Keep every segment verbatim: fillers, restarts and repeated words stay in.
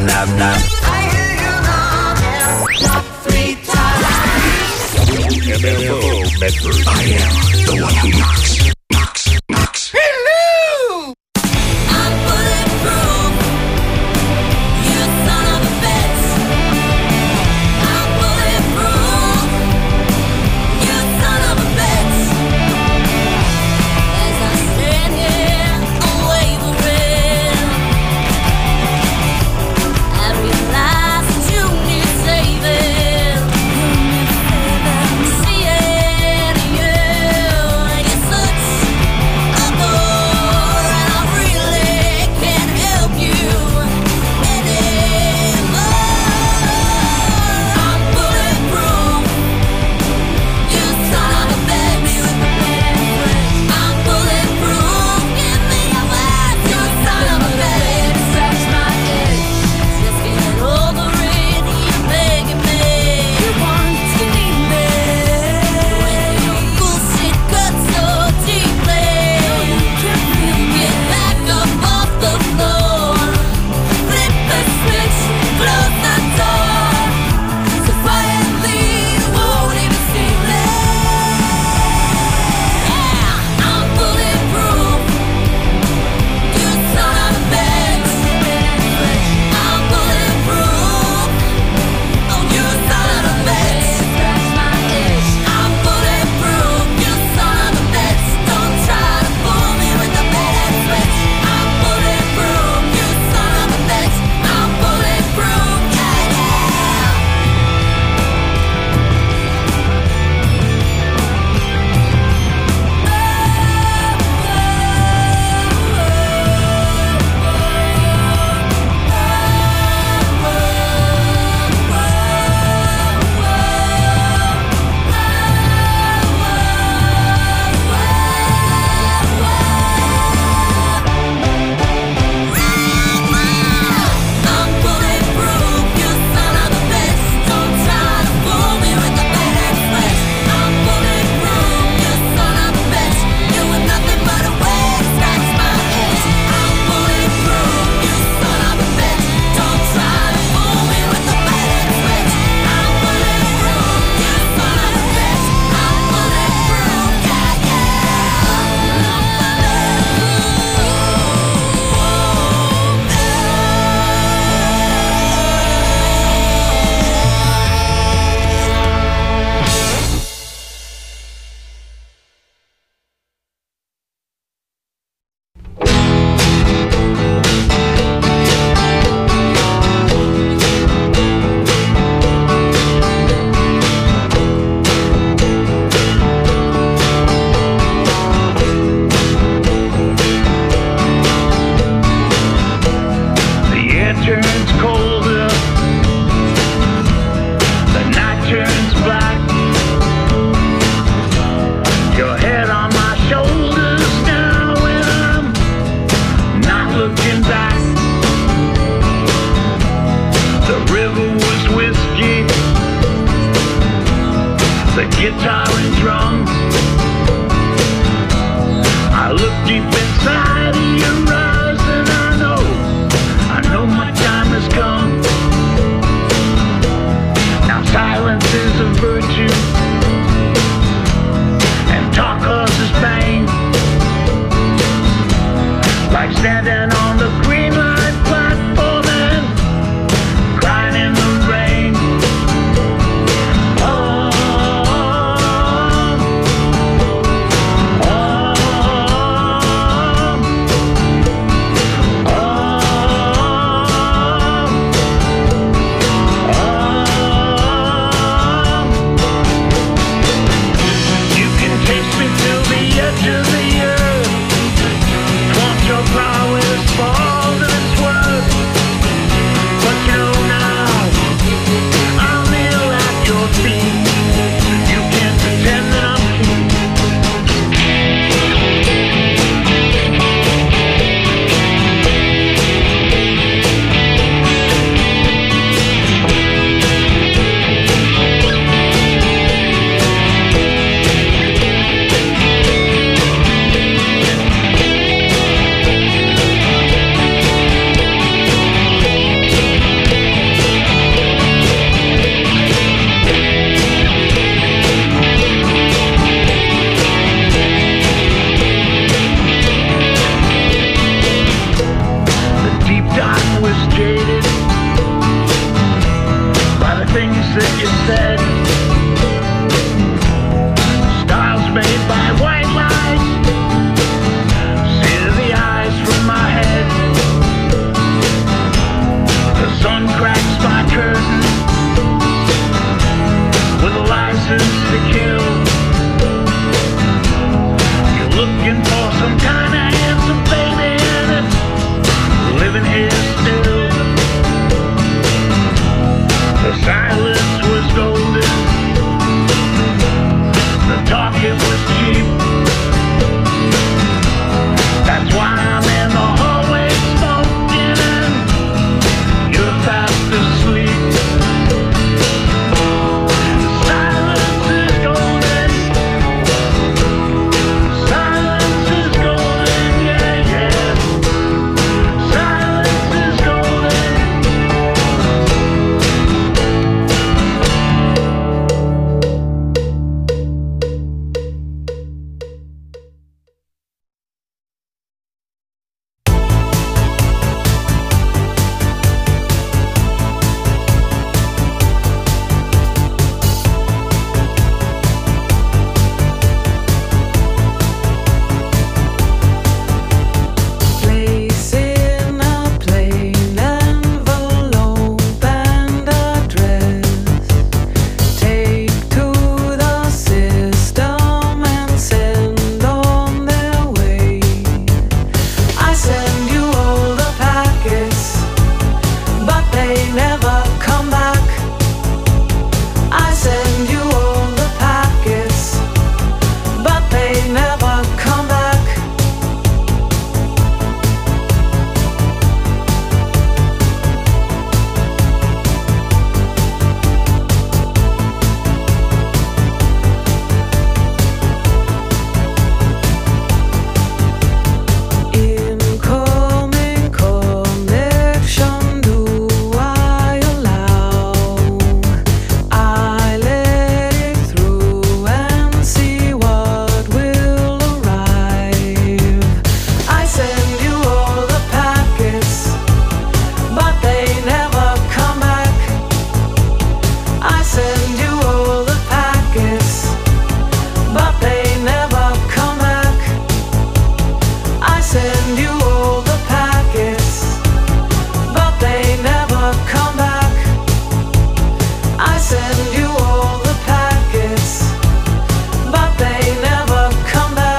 nap, nap. I hear you knocking, knock three times. M F O Medford. I am the one who knocks, knocks, knocks. Hello! I'm bulletproof, you son of a bitch. I'm bulletproof, you son of a bitch. As I stand here, I'm wavering. I realize that you need saving. Seeing you, you're such a bore, and I really can't help you anymore. I'm bulletproof, you son of a bitch. I'm bulletproof, give me your word, you son of a bitch. Scratch my itch, just get over it, you're begging me. You want to leave me when your bullshit cuts so deeply. Get back up off the floor, flip the switch, close the door, so quietly you won't even see me. Yeah, I'm bulletproof, you son of a bitch. I'm bulletproof, oh you son of a bitch. I'm bulletproof, you son of a bitch. Don't try to fool me with the bait switch. I'm bulletproof, you son of a bitch. I'm bulletproof, yeah, yeah. I'm bulletproof, you son of a bitch. Don't try to fool me with the bait switch. I'm bulletproof, you son of a bitch. You were nothing but a way to scratch my itch. I'm bulletproof, you son of a bitch. Don't try to fool me with the bait switch. I'm bulletproof, you son of a bitch. I'm bulletproof, yeah, The air turns colder, the night turns black. Your head on my shoulders now, and I'm not looking back. The river was whiskey, the guitar and drums. I look deep inside of your eyes, and I know, I know my time has come. Now silence is a virtue, and talk causes pain. Like standing on the green line platform and crying in the rain. Oh, you can taste me till the edge of the earth. Want your flowers fall. send you all the packets, but they never come back. I send you all the packets, but they never come back.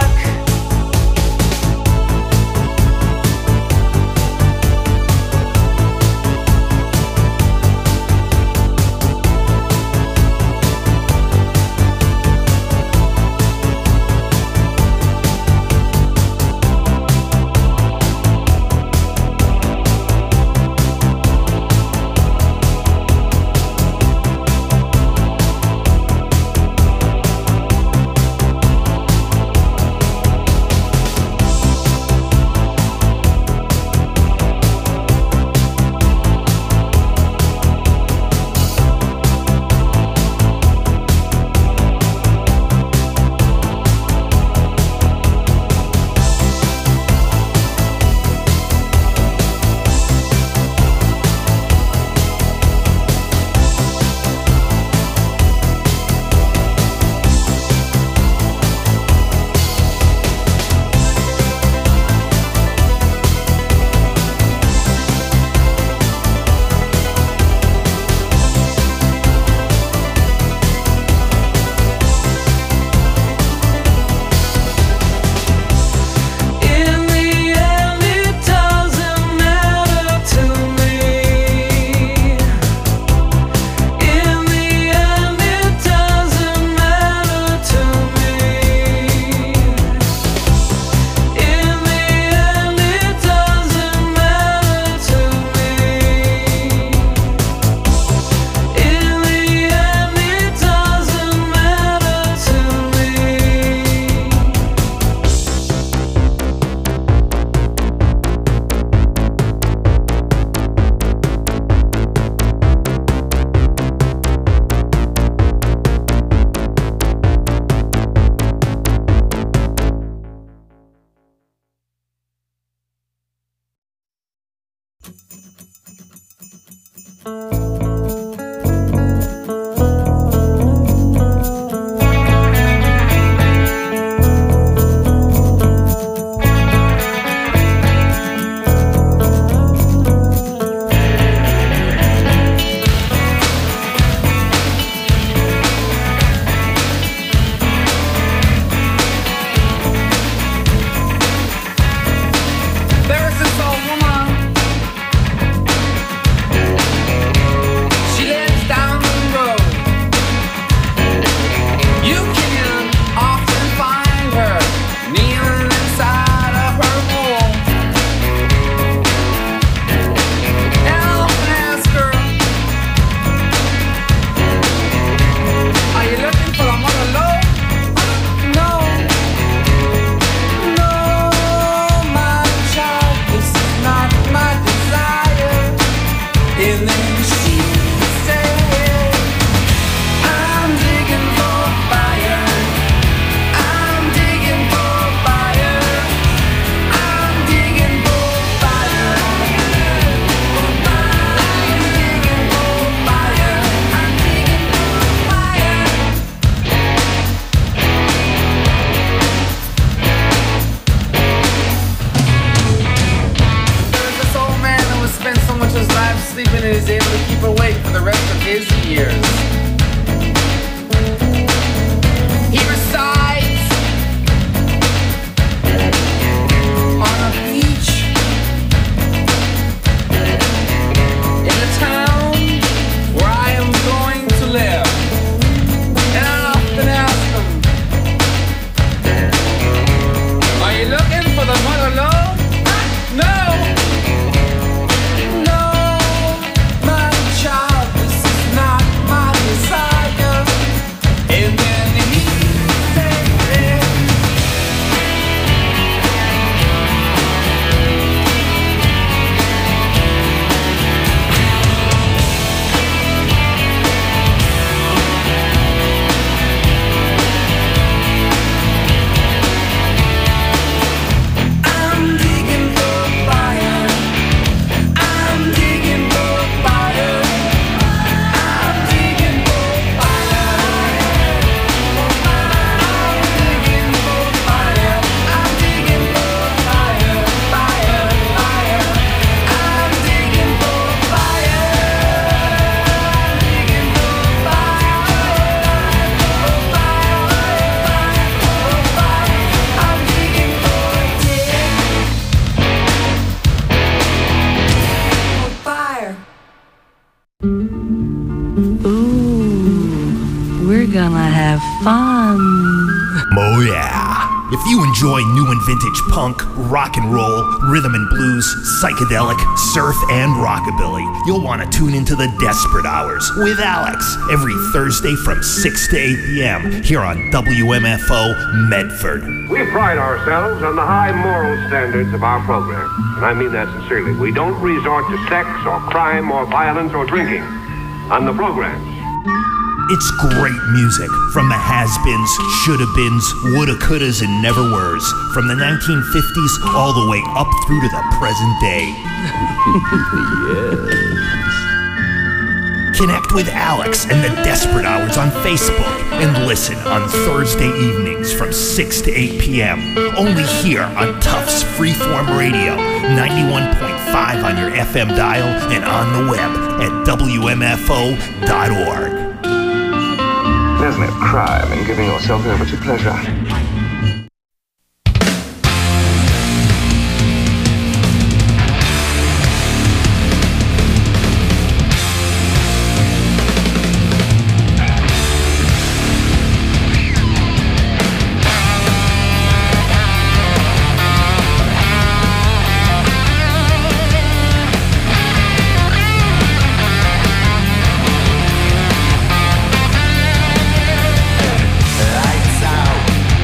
There's this old woman. She lives down the road. You can often find her kneeling inside of her home. And I often ask her, are you looking for a mother load? No. No, my child, this is not my desire. And then she said, I'm digging for fire. I'm digging for fire. I'm digging for fire. I'm digging for fire. I'm digging for fire. There's this old man who has spent so much of his life sleeping and is able to keep awake for the rest of his years. He resides on a beach in the town where I am going to live. And I often ask him, are you looking for the mother lode? No! No, my child, this is not my desire. gonna have fun. Oh yeah. If you enjoy new and vintage punk, rock and roll, rhythm and blues, psychedelic, surf, and rockabilly, you'll want to tune into the Desperate Hours with Alex every Thursday from six to eight p.m. here on W M F O Medford. We pride ourselves on the high moral standards of our program, and I mean that sincerely. We don't resort to sex or crime or violence or drinking on the program. It's great music from the has-beens, shoulda-beens, woulda-couldas, and never-weres, from the nineteen fifties all the way up through to the present day. Yes. Connect with Alex and the Desperate Hours on Facebook and listen on Thursday evenings from six to eight p.m. only here on Tufts Freeform Radio, ninety-one point five on your F M dial and on the web at W M F O dot org. There's no crime in giving yourself over to pleasure. Lights out.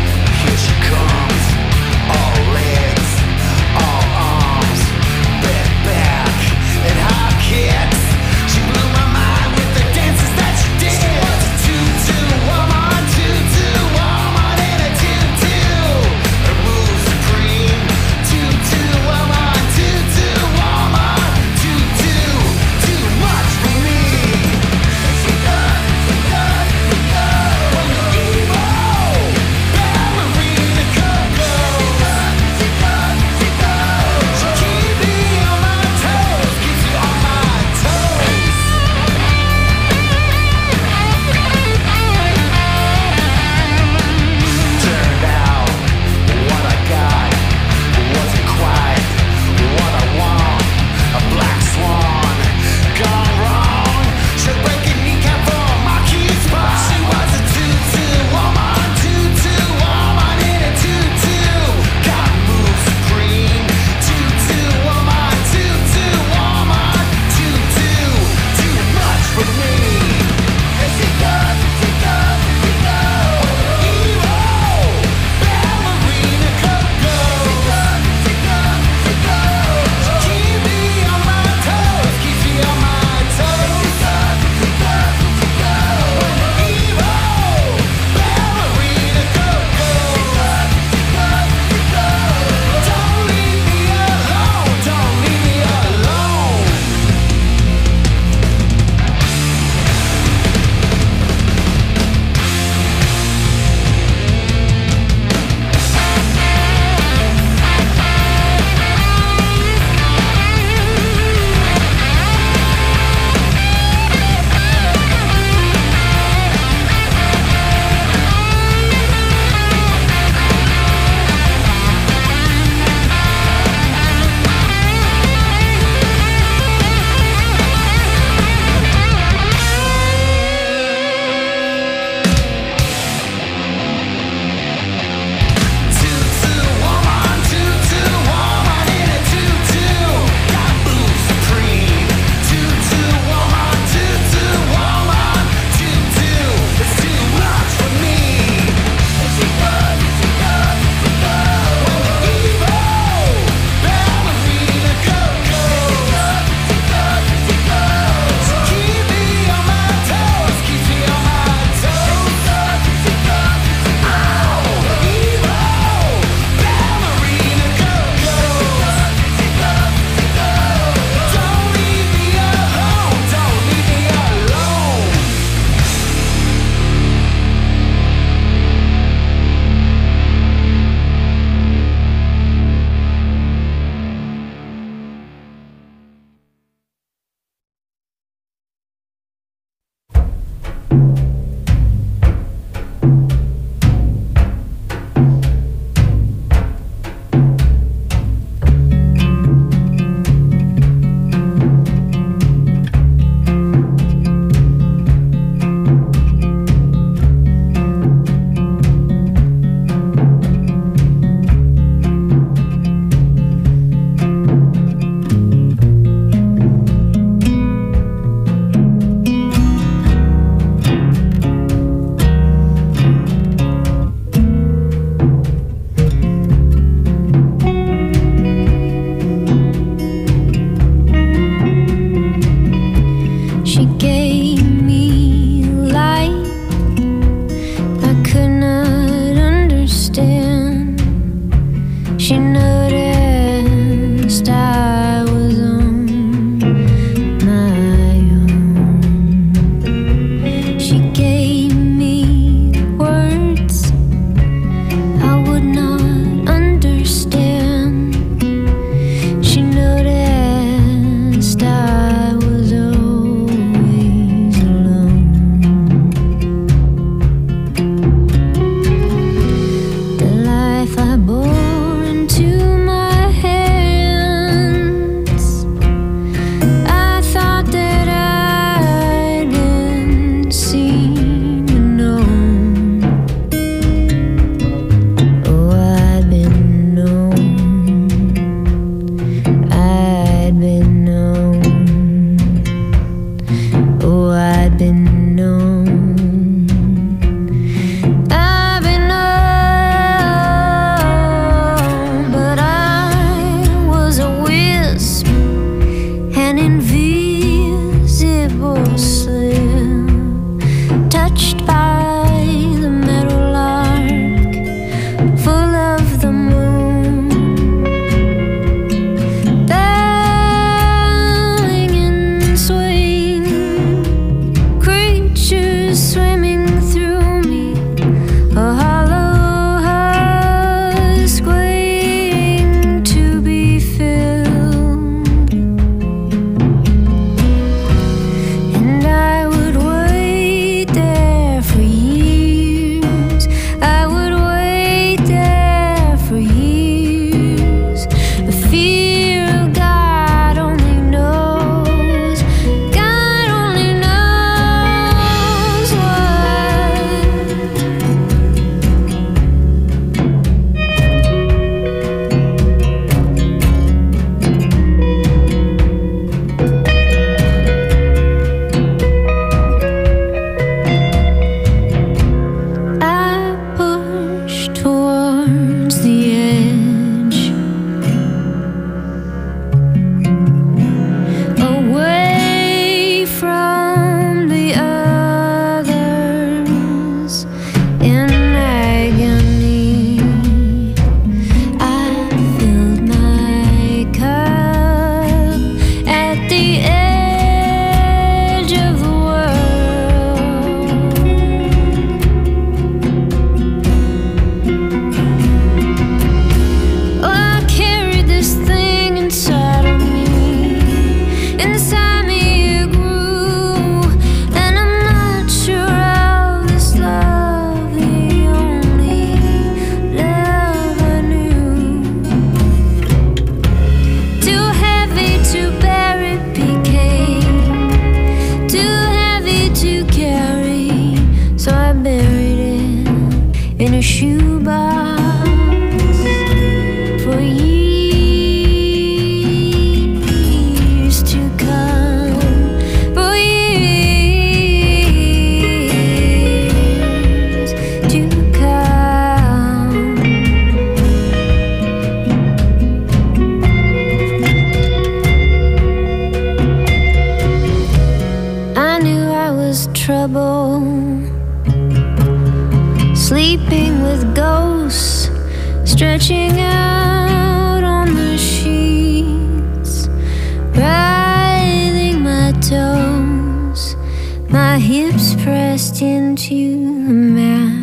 stretching out on the sheets, writhing my toes, my hips pressed into the mat.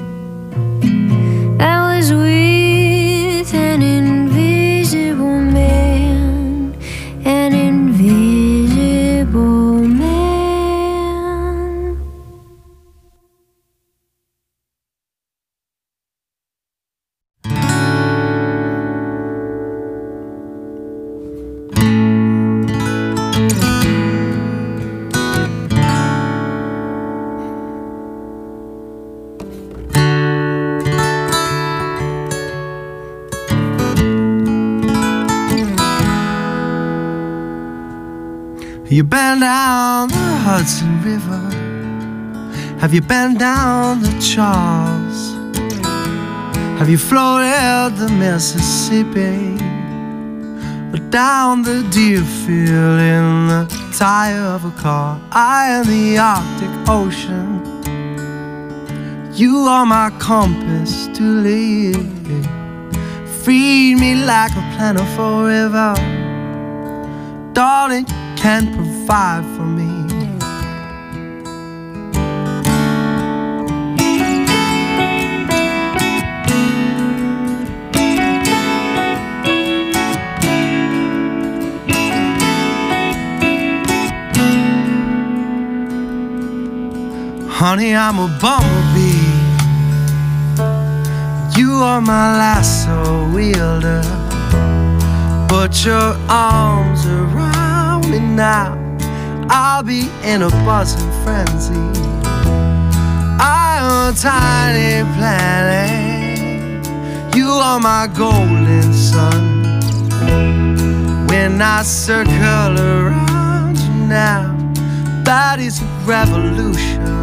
I was with an invisible man, an invisible man. You been down the Hudson River? Have you been down the Charles? Have you floated the Mississippi? Or down the Deerfield in the tire of a car? I in the Arctic Ocean. You are my compass to live. Feed me like a plentiful river. Darling, can provide for me. Honey, I'm a bumblebee. You are my lasso wielder. Put your arms around me now, I'll be in a buzzing frenzy. I'm a tiny planet. You are my golden sun. When I circle around you now, that is a revolution.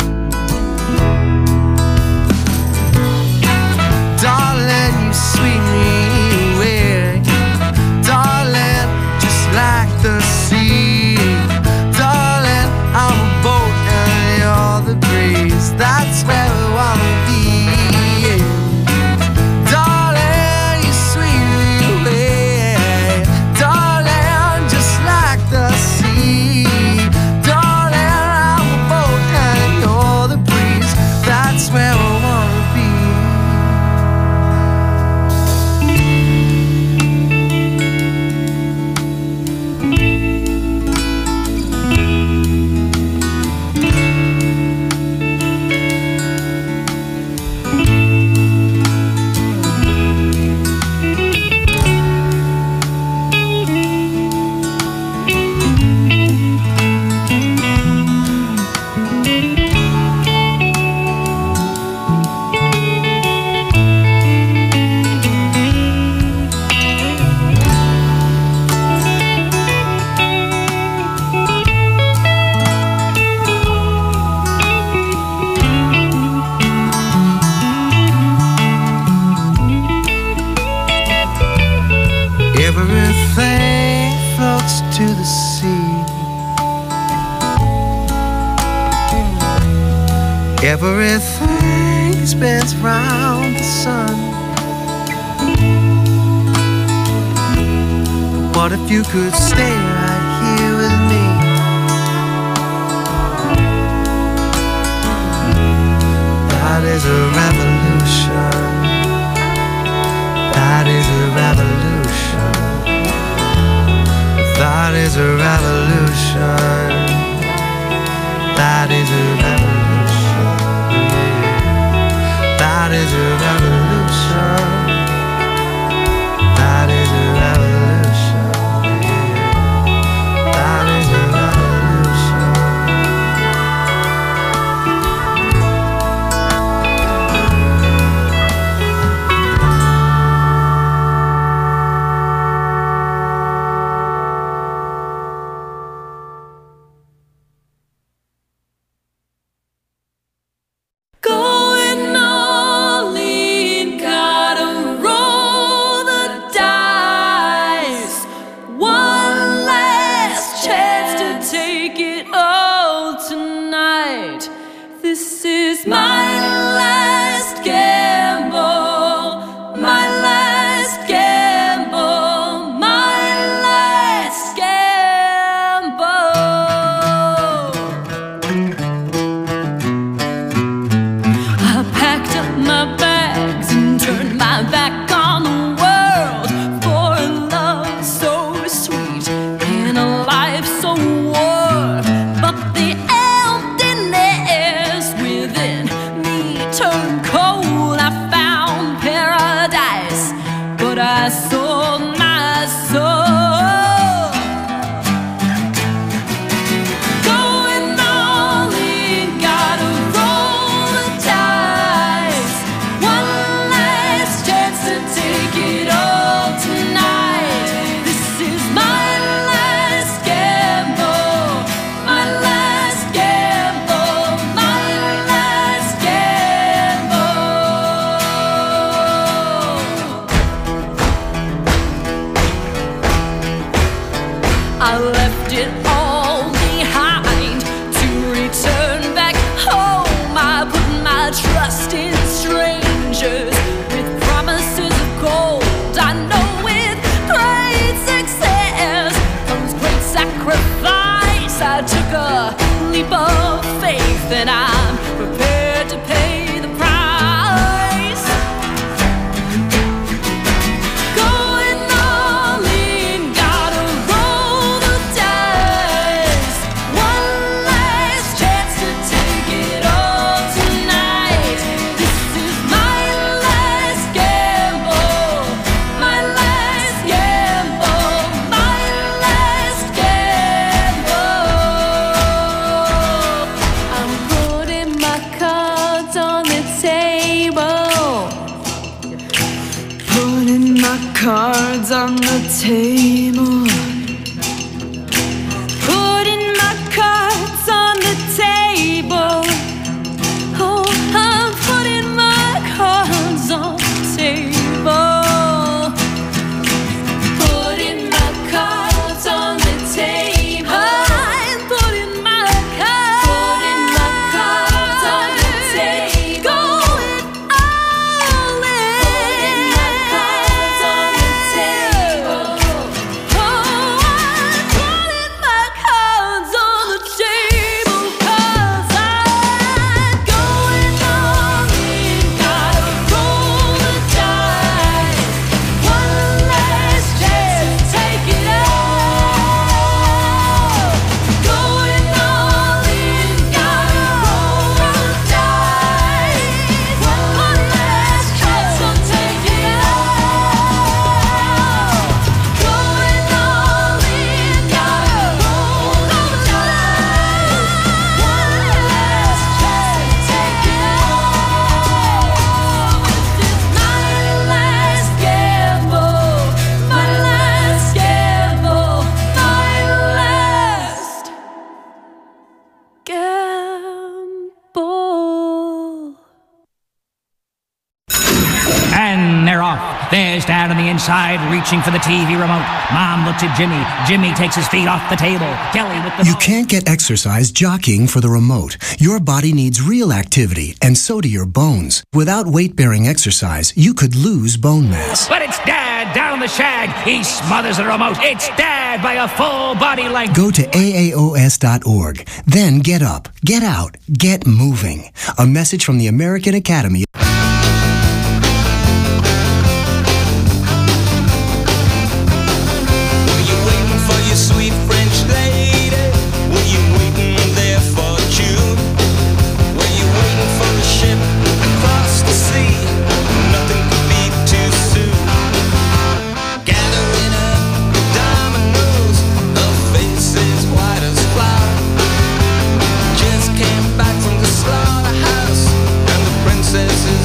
Darling, you sweep me away. Darling, just like the sea. Darling, I'm a boat and you're the breeze. That's where we wanna be. Darling, you sweep me away. Darling, just like the sea. Darling, I'm a boat and you're the breeze. That's where we wanna be. Everything floats to the sea. Everything spins round the sun. What if you could stay right here with me? That is a revolution. That is a revolution. That is a revolution. That is a revolution. That is a revolution. That is a revolution. That is a revolution. Going all in, gotta roll the dice. One last chance to take it all tonight. This is my last gamble, my last. I left it all behind to return back home. I put my trust in strangers with promises of gold. I know with great success comes great sacrifice. I took a leap of faith and I'm prepared to pay the price. Going all in, gotta roll the dice. One last chance to take it all tonight. This is my last gamble, my last gamble, my last gamble. I'm putting my cards on the table. Putting my cards on the table. Putting my cards on the table. Oh, I'm putting my cards on the table. Putting my cards on the table. I'm putting my cards, putting my cards on the table. Going all in. Putting my cards on the table. Oh, I'm putting my cards on the table 'cause I'm going all in. Gotta roll the dice. One last chance, take it all. Going all in, gotta roll the dice. One last chance, so take it all. Going all in, gotta roll the dice. One last chance, take it all. This is my last gamble, my last gamble, my last gamble. And they're off. There's Dad on the inside, reaching for the T V remote. Mom looks at Jimmy. Jimmy takes his feet off the table. Kelly with the You can't get exercise jockeying for the remote. Your body needs real activity, and so do your bones. Without weight-bearing exercise, you could lose bone mass. But it's Dad down on the shag. He smothers the remote. It's Dad by a full body length. Go to A A O S dot org. Then get up, get out, get moving. A message from the American Academy. Were you waiting for your sweet French lady? Were you waiting there for June? Were you waiting for a ship across the sea? Nothing could be too soon. Gathering up the dominoes, her faces white as flour. Just came back from the slaughterhouse, and the princess is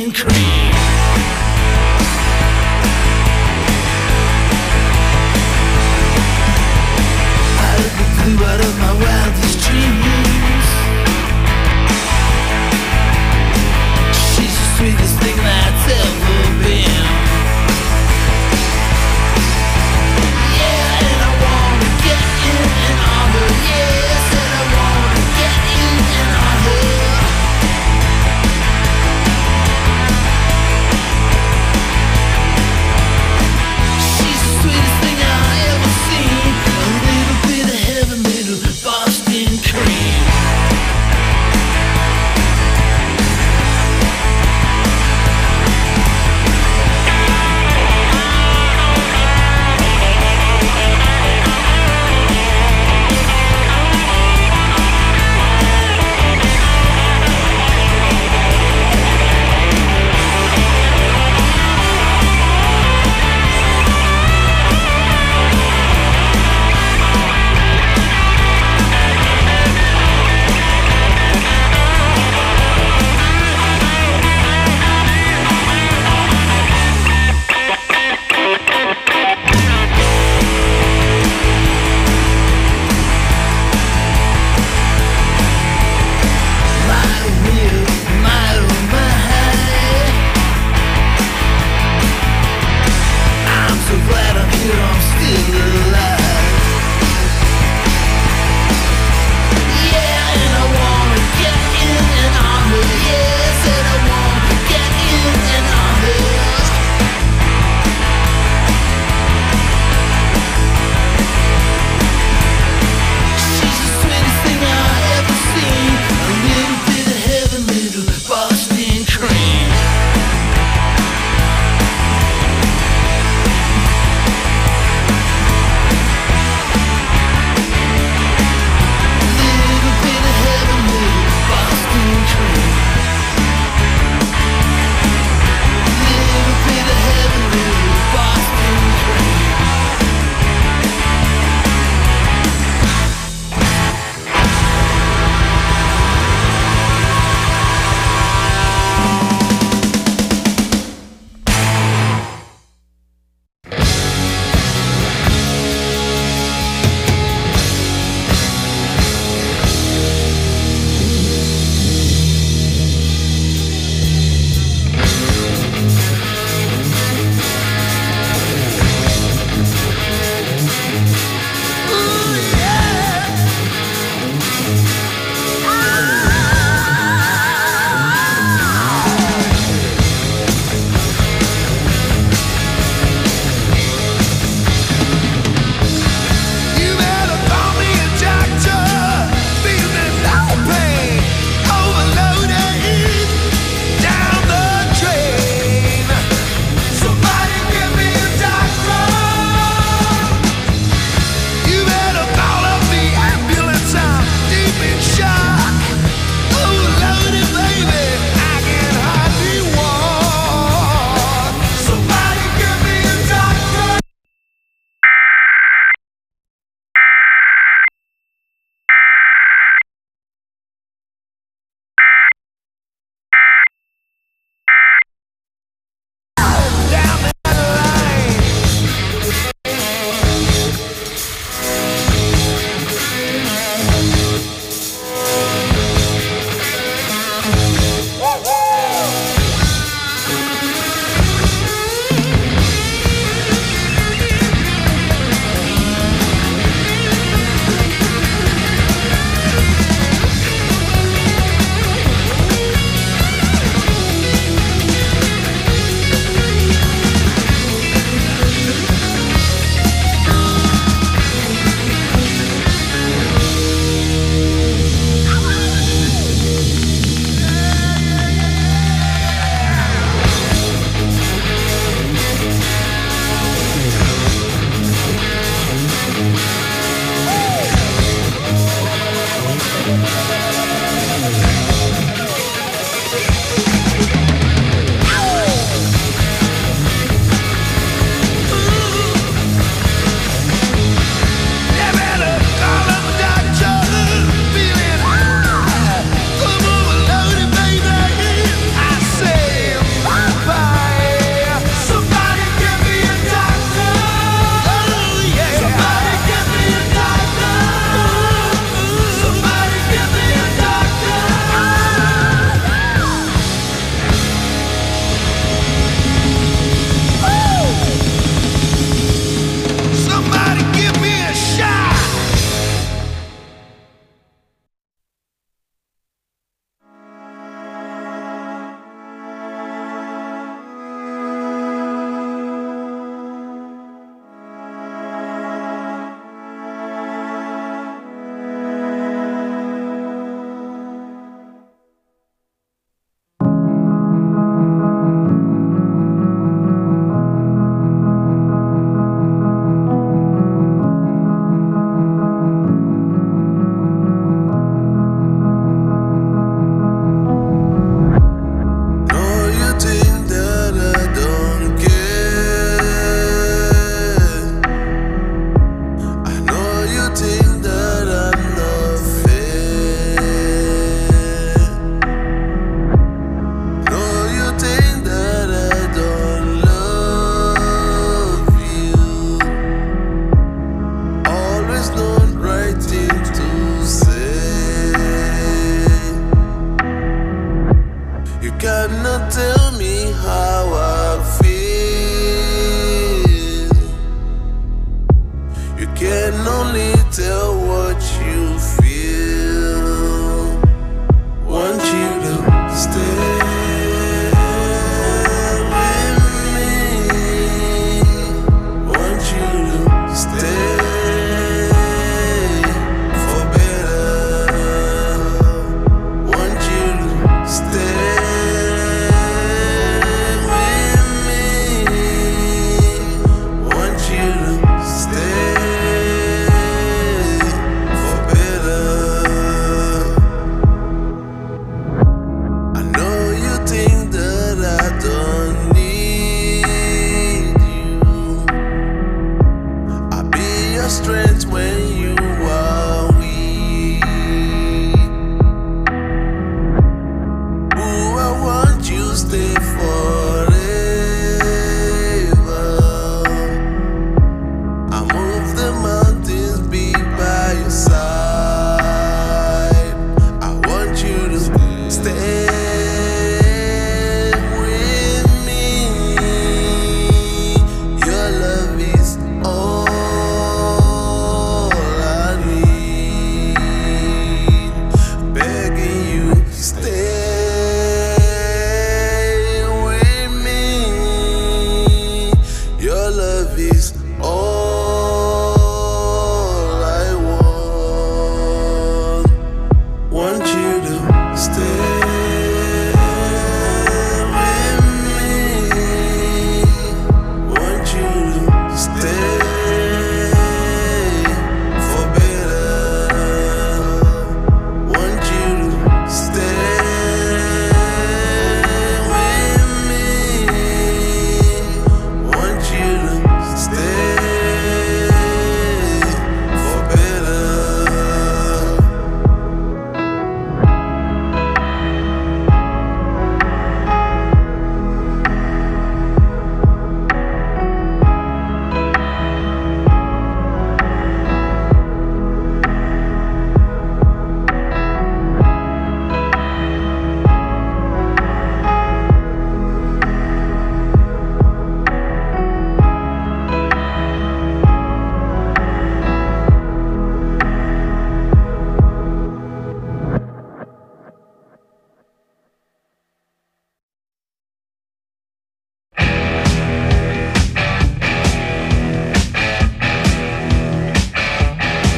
Boston cream. Out of the blue, out of my wildest dreams, she's the sweetest thing that's ever been. Yeah, and I wanna get in and on her. Yes, and I wanna get in and on her. She's the sweetest thing I ever seen. A little bit of heaven, little Boston cream.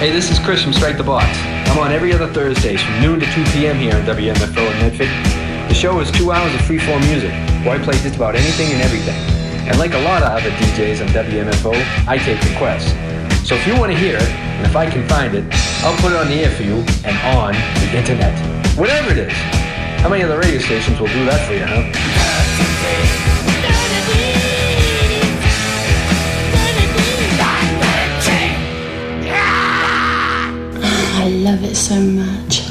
Hey, this is Chris from Strike the Box. I'm on every other Thursdays from noon to two p.m. here on W M F O in Medford. The show is two hours of freeform music, where I play just about anything and everything. And like a lot of other D Js on W M F O, I take requests. So if you want to hear it, and if I can find it, I'll put it on the air for you and on the internet. Whatever it is. How many other radio stations will do that for you, huh? I love it so much.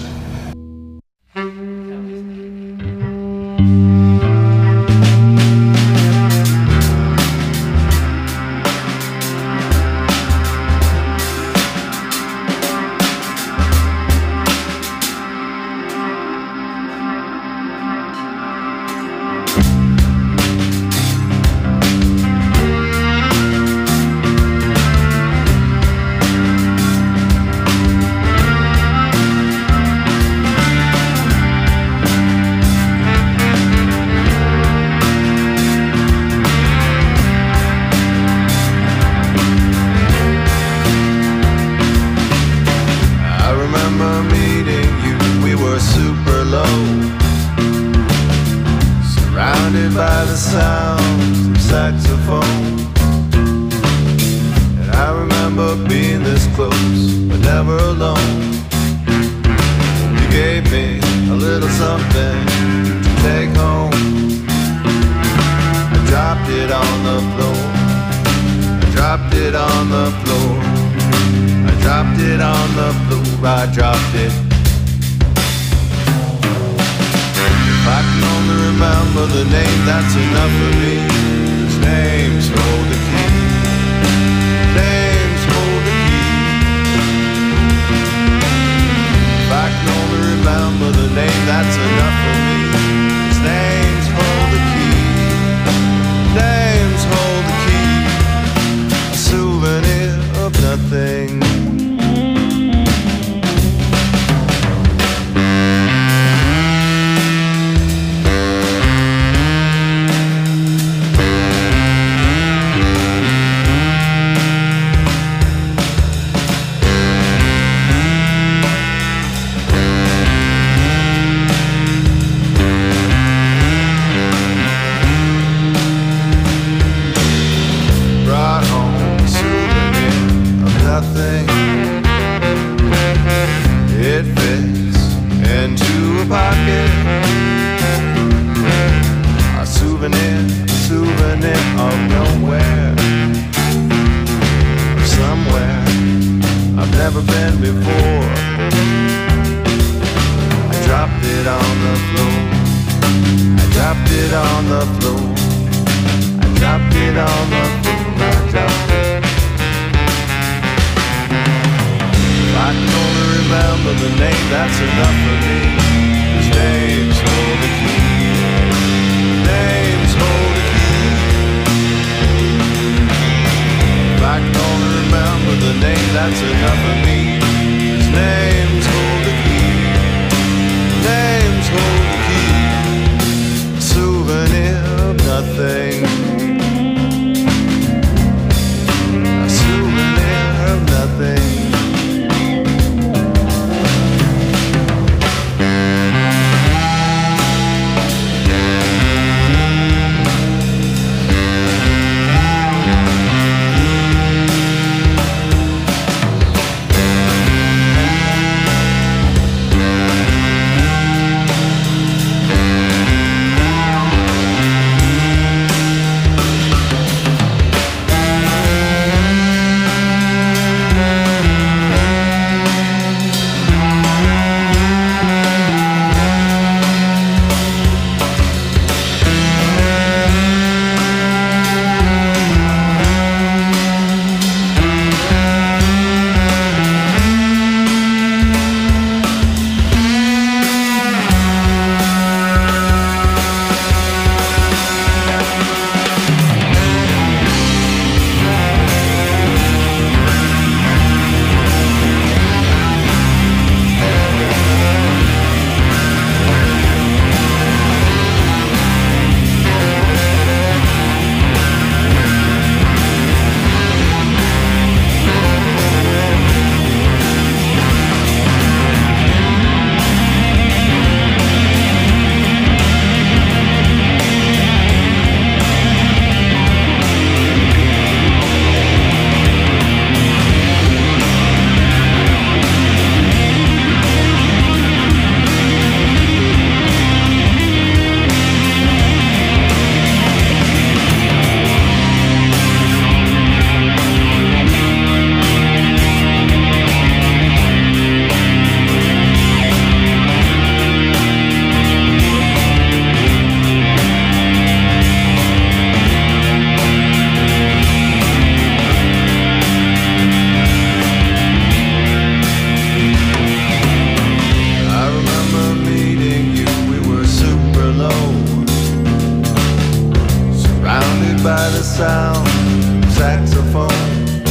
Nothing. by the sound of saxophone.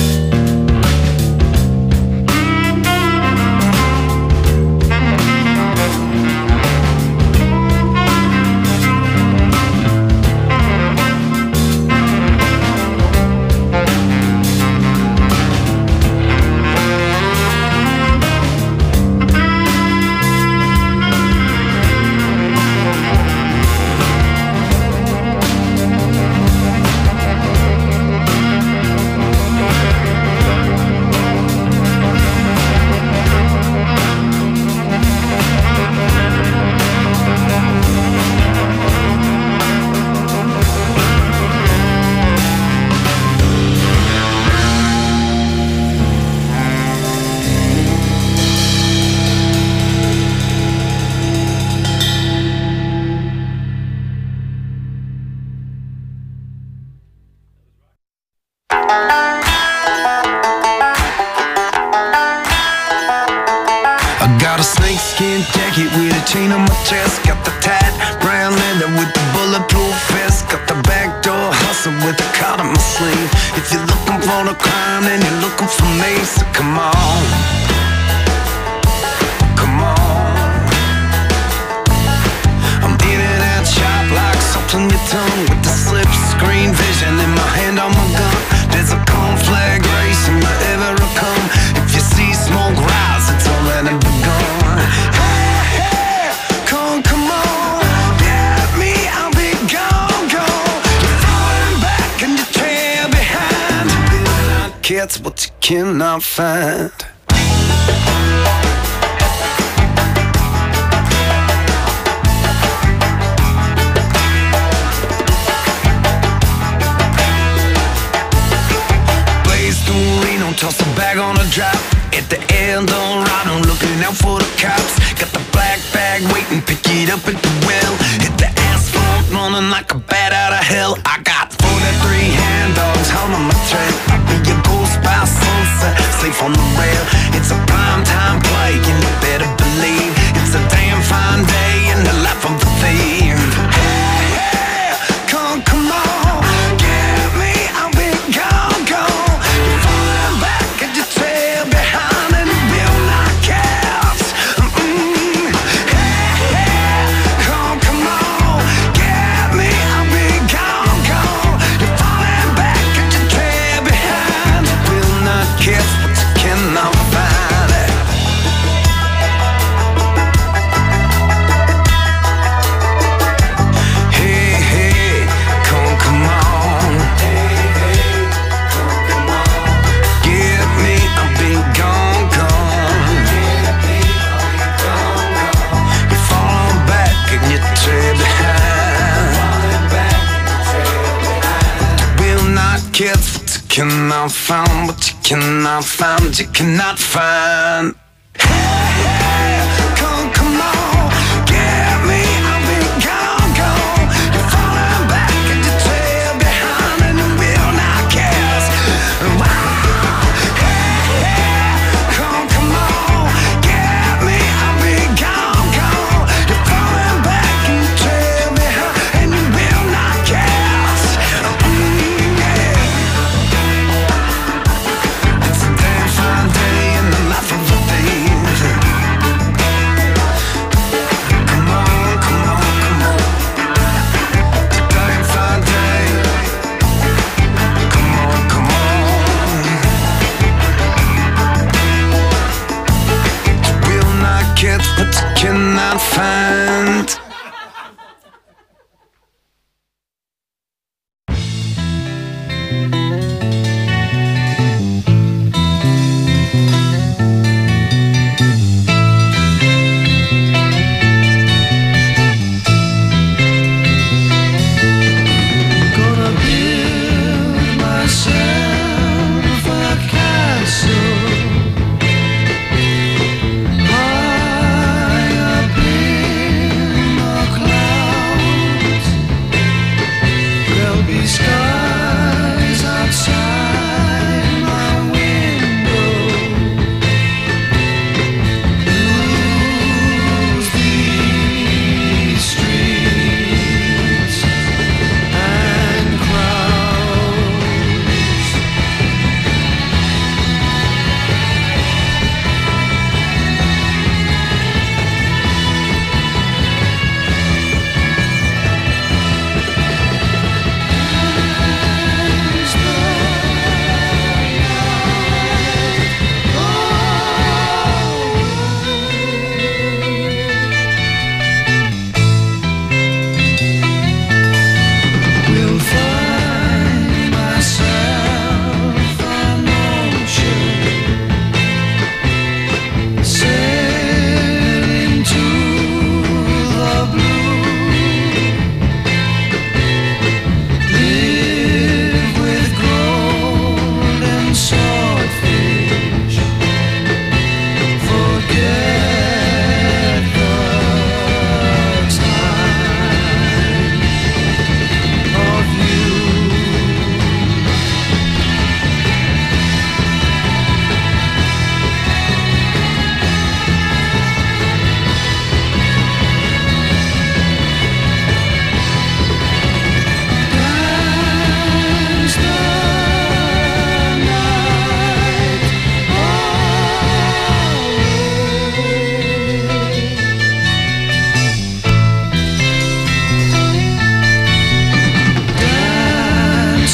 Chain on my chest, got the tight brown leather with the bulletproof vest. Got the backdoor hustle with the card on my sleeve. If you're looking for the crime, then you're looking for me. So come on, come on. I'm in and out sharp like salt on your tongue, with the slip screen vision in my hand on my gun. There's a conflag race in my ever come. If you see smoke rise, it's already begun. It's what you cannot find. Blaze through Reno, toss a bag on a drop. At the Eldorado, looking out for the cops. Got the black bag waiting, pick it up at the well. Hit the asphalt, running like a bat out of hell. I got forty-three hand dogs holding my trail. I'll be your ghost by sunset, safe on the rail. It's a prime time play, and you better believe it's a damn fine day in the life of the thief. Hey, hey, come, come on, get me, I'll be gone, gone. You're falling back and you trail behind, and you will not catch. Mm-mm. Hey, hey, come, come on, get me, I'll be gone, gone. You're falling back and you trail behind, you will not catch what you cannot find. Kids, what you cannot find, what you cannot find, you cannot find. Hey, hey, come, come on, get me, I'll be gone, gone. You're falling back and you trail behind, and you will not catch. Wow. Hey, hey, come, come on, get me, I'll be gone, gone. You're falling back and you trail behind, and you will not catch. Mm, yeah. It's a damn fine day in the life of a thief.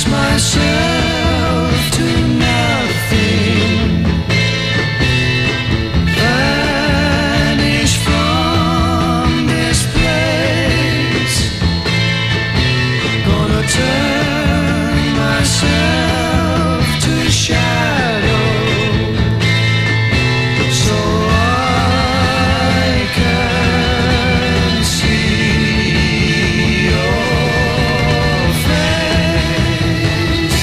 myself to nothing. Vanish from this place. Gonna turn myself to shadow, so I can see your face.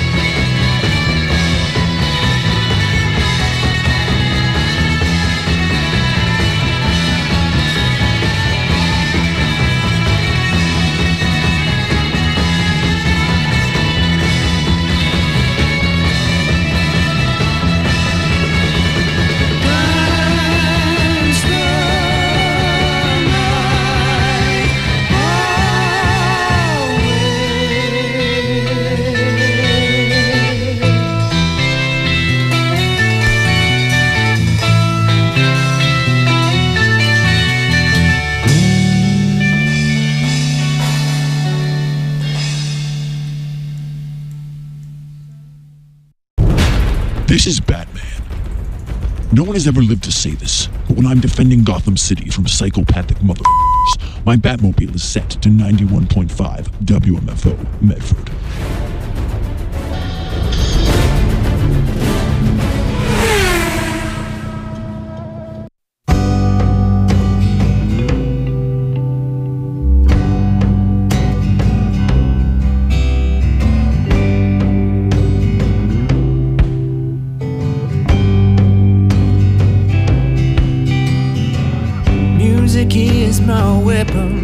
Dance the night This is Batman. No one has ever lived to say this, but when I'm defending Gotham City from psychopathic motherfuckers, my Batmobile is set to ninety-one point five W M F O Medford. Music is my weapon.